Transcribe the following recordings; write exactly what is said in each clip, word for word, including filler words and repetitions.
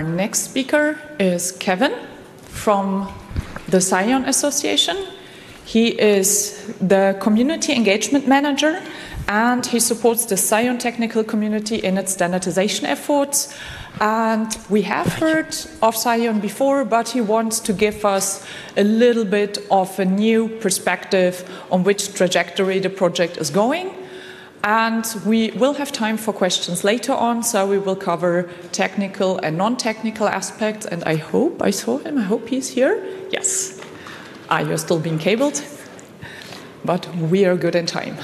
next speaker is Kevin from the Scion Association. He is the Community Engagement Manager, and he supports the Scion technical community in its standardization efforts. And we have heard of Scion before, but he wants to give us a little bit of a new perspective on which trajectory the project is going. And we will have time for questions later on, so we will cover technical and non-technical aspects. And I hope, I saw him, I hope he's here. Yes. Ah, you're still being cabled, but we are good in time.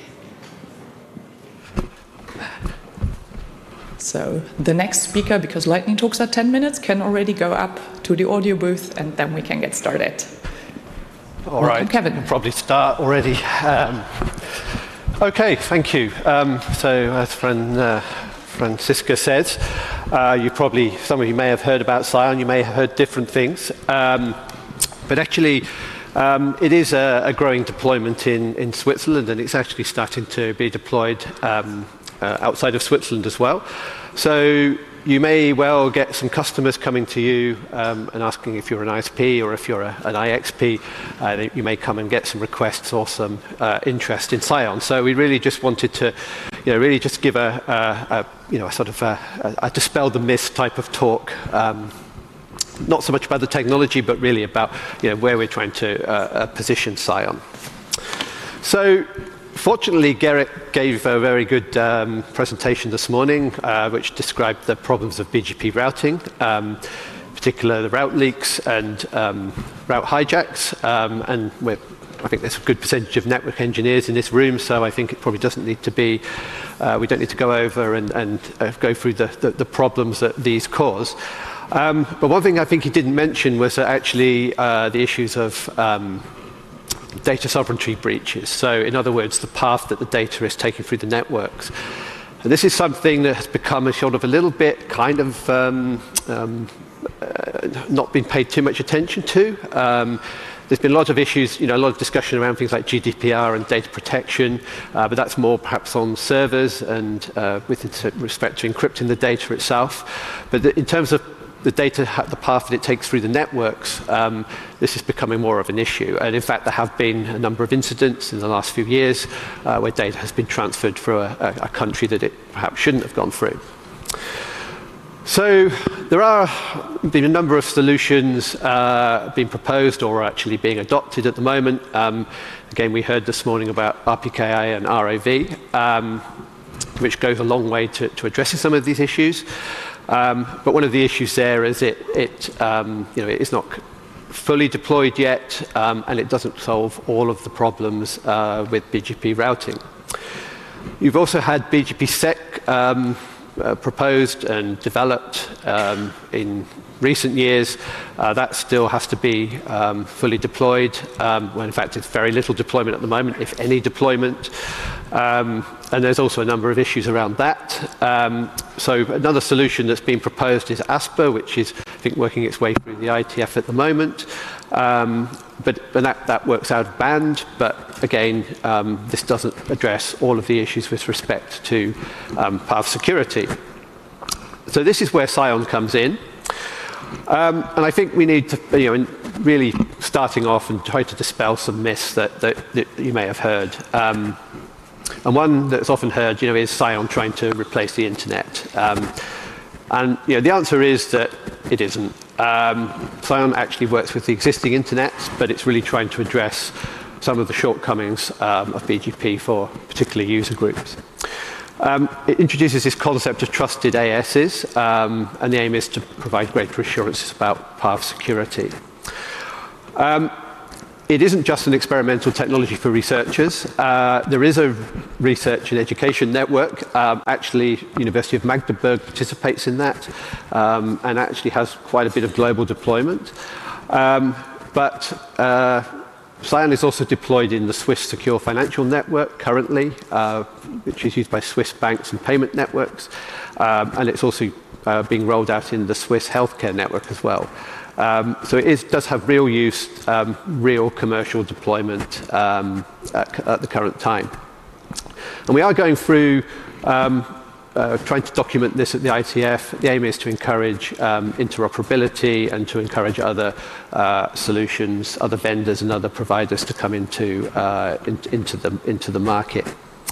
So the next speaker, because lightning talks are ten minutes, can already go up to the audio booth, and then we can get started. All right, Kevin. We'll probably start already. Um, okay, thank you. Um, so as Fran, uh, Francisca says, uh, you probably, some of you may have heard about Scion, you may have heard different things, um, but actually um, it is a, a growing deployment in, in Switzerland, and it's actually starting to be deployed um, uh, outside of Switzerland as well. So you may well get some customers coming to you um, and asking if you're an I S P or if you're a, an I X P. Uh, you may come and get some requests or some uh, interest in Scion. So we really just wanted to, you know, really just give a, a, a you know, a sort of a, a, a dispel the myths type of talk. Um, not so much about the technology, but really about, you know, where we're trying to uh, uh, position Scion. So, fortunately, Gerrit gave a very good um, presentation this morning, uh, which described the problems of B G P routing, um, particularly the route leaks and um, route hijacks. Um, and we're, I think there's a good percentage of network engineers in this room, so I think it probably doesn't need to be, uh, we don't need to go over and, and uh, go through the, the, the problems that these cause. Um, but one thing I think he didn't mention was that actually uh, the issues of um, data sovereignty breaches. So in other words, the path that the data is taken through the networks. And this is something that has become a sort of a little bit kind of um, um, uh, not been paid too much attention to. Um, there's been a lot of issues, you know, a lot of discussion around things like G D P R and data protection, uh, but that's more perhaps on servers and uh, with respect to encrypting the data itself. But in terms of the data, the path that it takes through the networks, um, this is becoming more of an issue. And in fact, there have been a number of incidents in the last few years uh, where data has been transferred through a, a country that it perhaps shouldn't have gone through. So there are been a number of solutions uh, being proposed or actually being adopted at the moment. Um, again, we heard this morning about R P K I and R O V, um, which goes a long way to, to addressing some of these issues. Um, but one of the issues there is it, it, um, you know, it is not fully deployed yet, um, and it doesn't solve all of the problems uh, with B G P routing. You've also had B G P sec um, uh, proposed and developed um, in recent years. Uh, that still has to be um, fully deployed. Um, well, in fact, it's very little deployment at the moment, if any deployment. Um, and there's also a number of issues around that. Um, so another solution that's been proposed is ASPER, which is, I think, working its way through the I T F at the moment. Um, but but that, that works out of band. But again, um, this doesn't address all of the issues with respect to um, path security. So this is where Scion comes in. Um, and I think we need to, you know, really starting off and try to dispel some myths that, that, that you may have heard. Um, and one that's often heard, you know, is Scion trying to replace the internet. Um, and, you know, the answer is that it isn't. Um, Scion actually works with the existing internet, but it's really trying to address some of the shortcomings um, of B G P for particular user groups. Um, it introduces this concept of trusted A Ss, um, and the aim is to provide greater assurances about path security. Um, it isn't just an experimental technology for researchers. Uh, there is a research and education network. Um, actually, University of Magdeburg participates in that, um, and actually has quite a bit of global deployment. Um, but uh, Scion is also deployed in the Swiss Secure Financial Network currently, uh, which is used by Swiss banks and payment networks. Um, and it's also uh, being rolled out in the Swiss healthcare network as well. Um, so it is, does have real use, um, real commercial deployment um, at, at the current time. And we are going through um, uh, trying to document this at the I T F. The aim is to encourage um, interoperability and to encourage other uh, solutions, other vendors and other providers to come into, uh, in, into, the, into the market.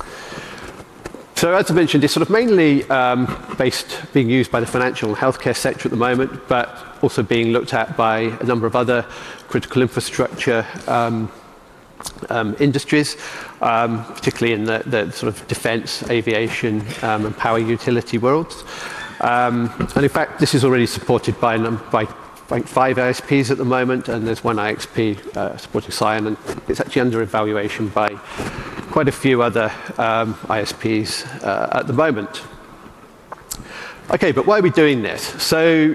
So as I mentioned, it's sort of mainly um, based, being used by the financial and healthcare sector at the moment, but also being looked at by a number of other critical infrastructure um, um, industries, um, particularly in the, the sort of defense, aviation, um, and power utility worlds. Um, and in fact, this is already supported by, by like five I S Ps at the moment, and there's one I X P uh, supporting Psion, and it's actually under evaluation by quite a few other um, I S Ps uh, at the moment. Okay, but why are we doing this? So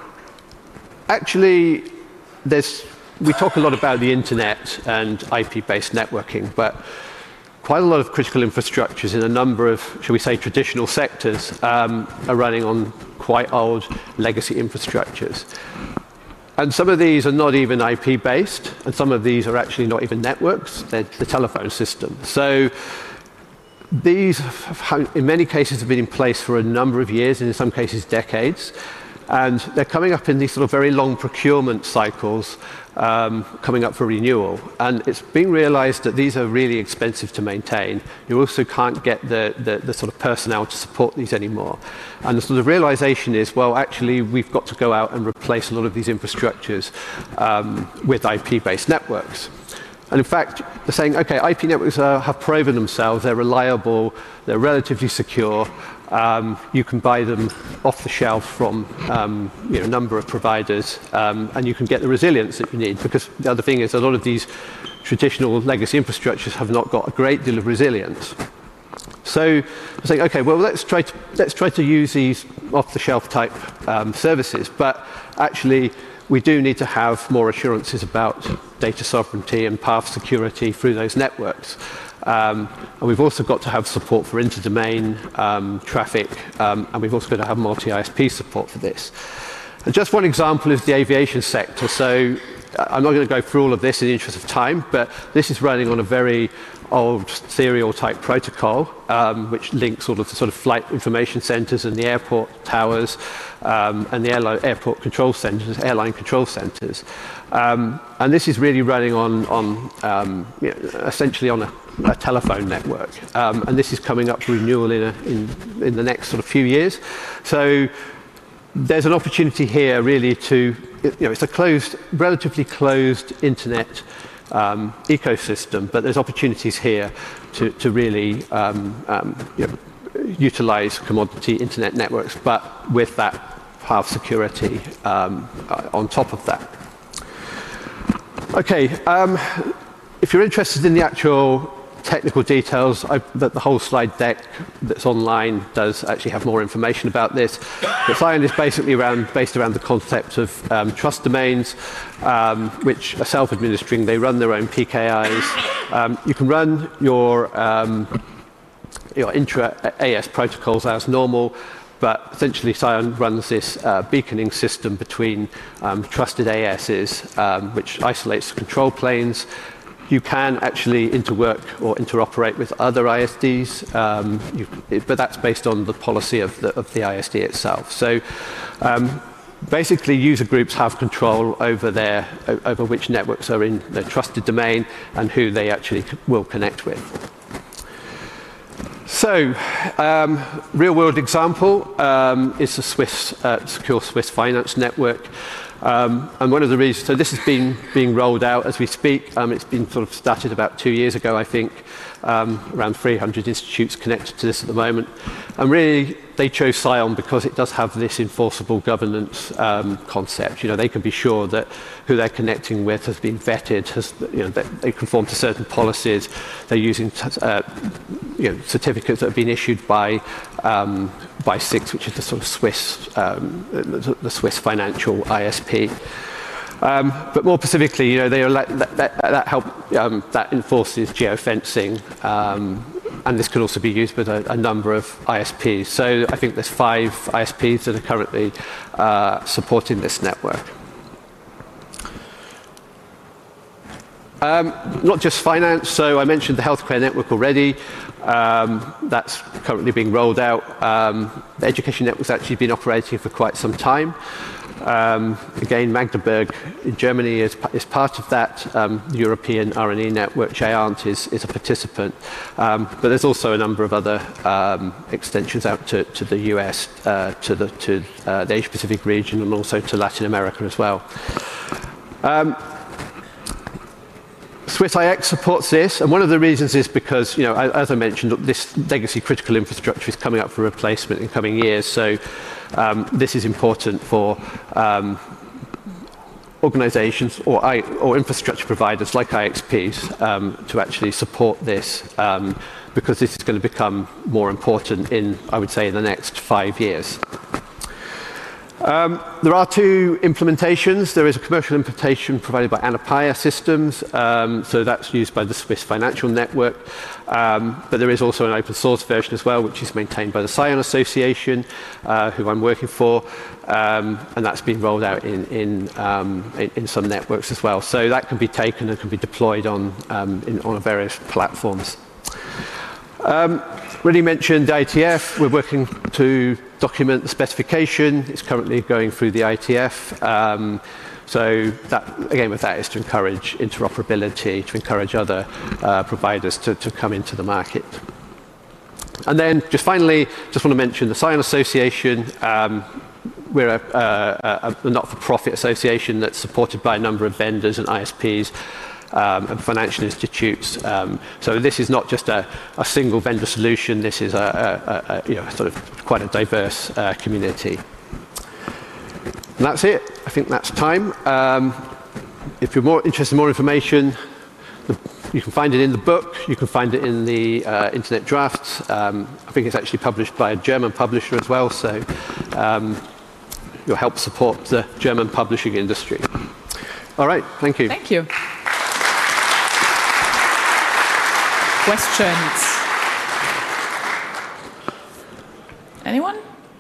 actually, there's, we talk a lot about the internet and I P-based networking, but quite a lot of critical infrastructures in a number of, shall we say, traditional sectors um, are running on quite old legacy infrastructures. And some of these are not even I P-based, and some of these are actually not even networks, they're the telephone system. So these, have, in many cases, have been in place for a number of years, and in some cases decades. And they're coming up in these sort of very long procurement cycles, um, coming up for renewal. And it's being realized that these are really expensive to maintain. You also can't get the, the, the sort of personnel to support these anymore. And the sort of realization is, well, actually, we've got to go out and replace a lot of these infrastructures um, with I P-based networks. And in fact, they're saying, okay, I P networks are, have proven themselves, they're reliable, they're relatively secure. Um, you can buy them off the shelf from um, you know, a number of providers, um, and you can get the resilience that you need, because the other thing is a lot of these traditional legacy infrastructures have not got a great deal of resilience. So I think, okay, well, let's try to, let's try to use these off-the-shelf type um, services, but actually we do need to have more assurances about data sovereignty and path security through those networks. Um, and we've also got to have support for inter-domain um, traffic, um, and we've also got to have multi-I S P support for this. And just one example is the aviation sector. So I'm not going to go through all of this in the interest of time, but this is running on a very old serial type protocol, um, which links all of the sort of flight information centers and the airport towers um, and the airline, airport control centers, airline control centers. Um, and this is really running on, on um, you know, essentially on a, a telephone network. Um, and this is coming up for renewal in, a, in, in the next sort of few years. So there's an opportunity here really to, you know, it's a closed, relatively closed internet um, ecosystem, but there's opportunities here to, to really um, um, you know, utilize commodity internet networks, but with that path security um, uh, on top of that. Okay, um, if you're interested in the actual technical details, I, the, the whole slide deck that's online does actually have more information about this. But Psion is basically around, based around the concept of um, trust domains, um, which are self-administering. They run their own P K Is. Um, you can run your, um, your intra-A S protocols as normal, but essentially Psion runs this uh, beaconing system between um, trusted A Ss, um, which isolates the control planes. You can actually interwork or interoperate with other I S Ds, um, you, it, but that's based on the policy of the, of the I S D itself. So um, basically user groups have control over, their, over which networks are in their trusted domain and who they actually will connect with. So, um, real-world example um, is the Swiss, uh, secure Swiss finance network. Um, and one of the reasons, so this has been being rolled out as we speak. Um, it's been sort of started about two years ago, I think. Um, around three hundred institutes connected to this at the moment. And really, they chose Psion because it does have this enforceable governance um, concept. You know, they can be sure that who they're connecting with has been vetted, has, you know, they, they conform to certain policies. They're using uh, you know, certificates that have been issued by um, by SIX, which is the sort of Swiss, um, the, the Swiss financial I S P. Um, but more specifically, you know, they are that, that, that help um, that enforces geofencing, um, and this can also be used with a, a number of I S Ps. So I think there's five I S Ps that are currently uh, supporting this network. Um, not just finance, so I mentioned the healthcare network already. Um, that's currently being rolled out. Um, the education network's actually been operating for quite some time. Um, again, Magdeburg in Germany is, is part of that. Um, the European R and E network, Géant, is, is a participant. Um, but there's also a number of other um, extensions out to, to the U S, uh, to the, to, uh, the Asia-Pacific region, and also to Latin America as well. Um, SwissIX supports this, and one of the reasons is because, you know, as I mentioned, this legacy critical infrastructure is coming up for replacement in coming years. So um, this is important for um, organisations or, I, or infrastructure providers like I X Ps um, to actually support this, um, because this is going to become more important in, I would say, in the next five years. Um, there are two implementations. There is a commercial implementation provided by Anapaya Systems, um, so that's used by the Swiss Financial Network. Um, but there is also an open source version as well, which is maintained by the Scion Association, uh, who I'm working for, um, and that's been rolled out in, in, um, in, in some networks as well. So that can be taken and can be deployed on, um, in, on various platforms. Um, already mentioned I T F. We're working to document the specification. It's currently going through the I T F. Um, so that, again, with that is to encourage interoperability, to encourage other uh, providers to, to come into the market. And then just finally, just want to mention the Scion Association. Um, we're a, a, a not-for-profit association that's supported by a number of vendors and I S Ps. Um, and financial institutes. Um, so this is not just a, a single vendor solution. This is a, a, a you know, sort of quite a diverse uh, community. And that's it. I think that's time. Um, if you're more interested in more information, the, you can find it in the book. You can find it in the uh, internet drafts. Um, I think it's actually published by a German publisher as well. So um, you'll help support the German publishing industry. All right. Thank you. Thank you. Questions? Anyone?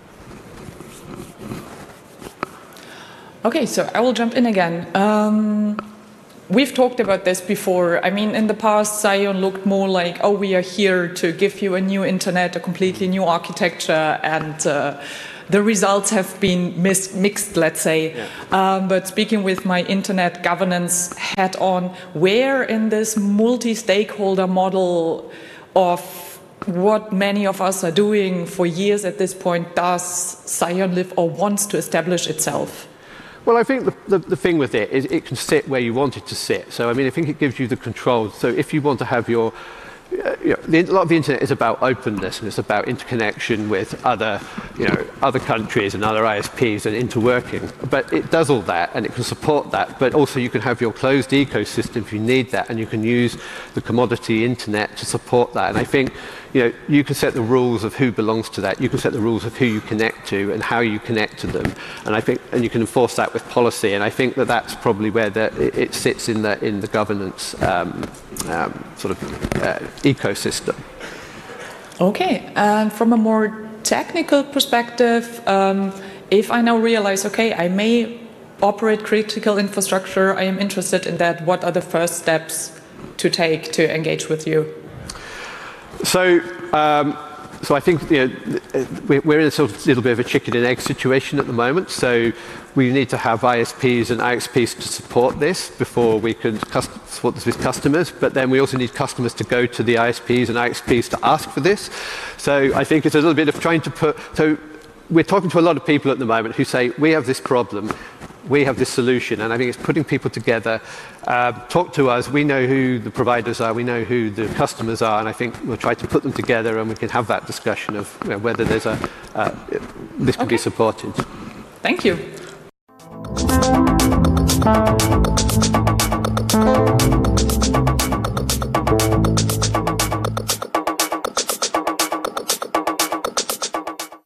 Okay, so I will jump in again. Um, we've talked about this before. I mean, in the past, Scion looked more like, oh, we are here to give you a new internet, a completely new architecture, and uh, the results have been mis mixed, let's say. Yeah. Um, but speaking with my internet governance hat on, where in this multi-stakeholder model of what many of us are doing for years at this point does Scion live or wants to establish itself? Well, I think the, the, the thing with it is it can sit where you want it to sit. So, I mean, I think it gives you the control. So if you want to have your Uh, you know, the, a lot of the internet is about openness, and it's about interconnection with other, you know, other countries and other I S Ps and interworking. But it does all that, and it can support that. But also, you can have your closed ecosystem if you need that, and you can use the commodity internet to support that. And I think, you know, you can set the rules of who belongs to that. You can set the rules of who you connect to and how you connect to them. And I think, and you can enforce that with policy. And I think that that's probably where the, it, it sits in the in the governance um, um, sort of uh, ecosystem. Okay, and from a more technical perspective, um, if I now realize, okay, I may operate critical infrastructure, I am interested in that, what are the first steps to take to engage with you? So, um, so I think, you know, we're in a sort of little bit of a chicken and egg situation at the moment. So we need to have I S Ps and I X Ps to support this before we can support this with customers. But then we also need customers to go to the I S Ps and I X Ps to ask for this. So I think it's a little bit of trying to put. So we're talking to a lot of people at the moment who say, we have this problem, we have this solution, and I think it's putting people together. Uh, talk to us. We know who the providers are. We know who the customers are, and I think we'll try to put them together, and we can have that discussion of, you know, whether there's a uh, this can okay. be supported. Thank you.